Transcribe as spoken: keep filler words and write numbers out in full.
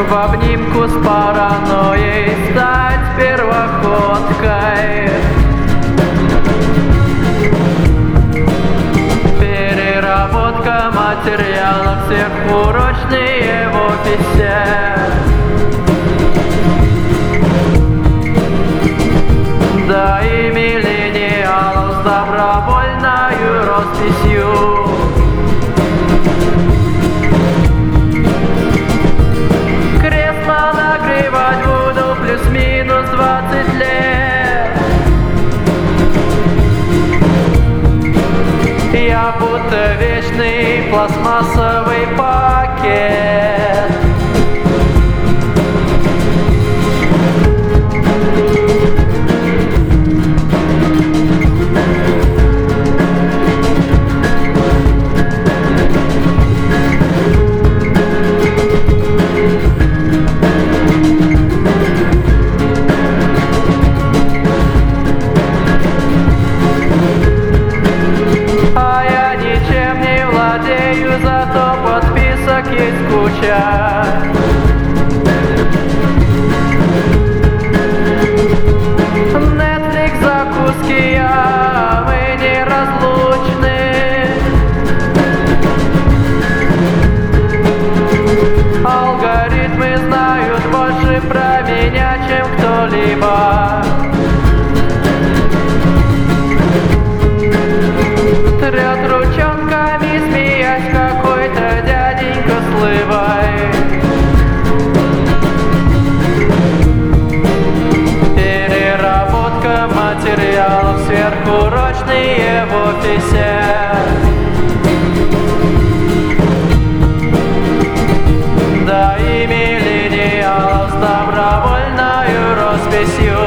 в обнимку с паранойей стать первоходкой. Переработка материалов сверхурочные в офисе. Да и миллениалов с добровольною росписью. Кресло нагревать буду плюс-минус двадцать лет. Я будто вечный пластмассовый пакет. А я ничем не владею, зато подписок есть куча. Netflix, закуски, а мы неразлучны. Алгоритмы знают больше про меня, чем кто-либо. Трет ручонками, смеясь, какой-то дяденька с лыбой. Переработка материалов сверхурочные в офисе. Да и миллениалов с добровольною росписью.